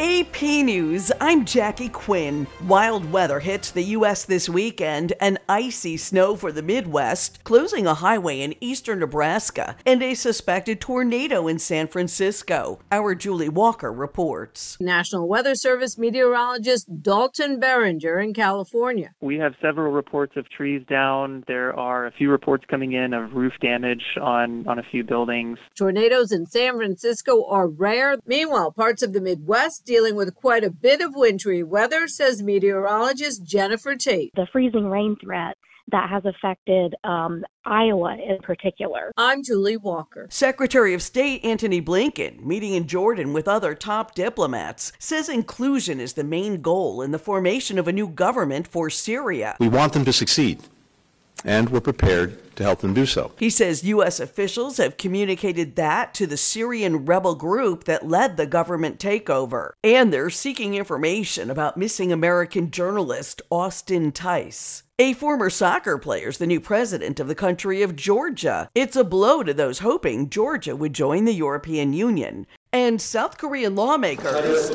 AP News, I'm Jackie Quinn. Wild weather hits the U.S. this weekend, and icy snow for the Midwest, closing a highway in eastern Nebraska, and a suspected tornado in San Francisco. Our Julie Walker reports. National Weather Service meteorologist Dalton Berenger in California. We have several reports of trees down. There are a few reports coming in of roof damage on a few buildings. Tornadoes in San Francisco are rare. Meanwhile, parts of the Midwest dealing with quite a bit of wintry weather, says meteorologist Jennifer Tate. The freezing rain threat that has affected Iowa in particular. I'm Julie Walker. Secretary of State Antony Blinken, meeting in Jordan with other top diplomats, says inclusion is the main goal in the formation of a new government for Syria. We want them to succeed, and we're prepared to help them do so. He says U.S. officials have communicated that to the Syrian rebel group that led the government takeover, and they're seeking information about missing American journalist Austin Tice. A former soccer player is the new president of the country of Georgia. It's a blow to those hoping Georgia would join the European Union. And South Korean lawmakers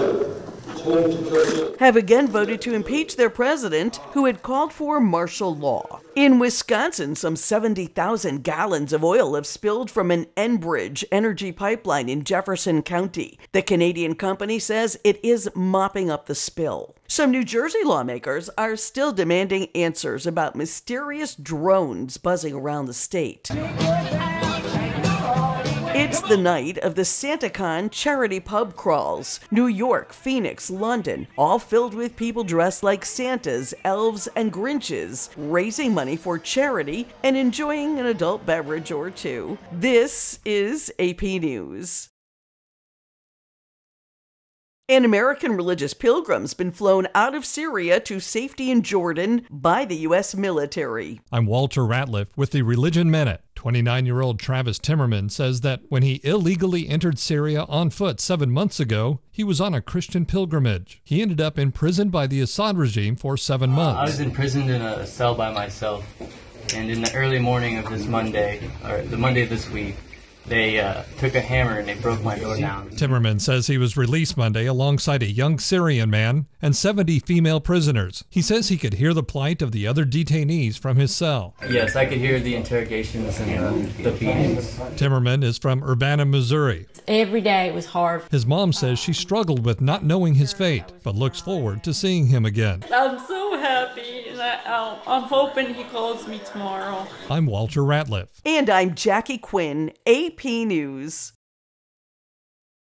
have again voted to impeach their president, who had called for martial law. In Wisconsin, some 70,000 gallons of oil have spilled from an Enbridge energy pipeline in Jefferson County. The Canadian company says it is mopping up the spill. Some New Jersey lawmakers are still demanding answers about mysterious drones buzzing around the state. It's the night of the SantaCon charity pub crawls. New York, Phoenix, London, all filled with people dressed like Santas, elves, and Grinches, raising money for charity and enjoying an adult beverage or two. This is AP News. An American religious pilgrim's been flown out of Syria to safety in Jordan by the U.S. military. I'm Walter Ratliff with the Religion Minute. 29-year-old Travis Timmerman says that when he illegally entered Syria on foot 7 months ago, he was on a Christian pilgrimage. He ended up imprisoned by the Assad regime for 7 months. I was imprisoned in a cell by myself, and in the early morning of this Monday, or the Monday of this week, they took a hammer and they broke my door down. Timmerman says he was released Monday alongside a young Syrian man and 70 female prisoners. He says he could hear the plight of the other detainees from his cell. Yes, I could hear the interrogations and the beatings. Timmerman is from Urbana, Missouri. Every day it was hard. His mom says she struggled with not knowing his fate, but looks forward to seeing him again. I'm so happy, and I'm hoping he calls me tomorrow. I'm Walter Ratliff. And I'm Jackie Quinn, AP News.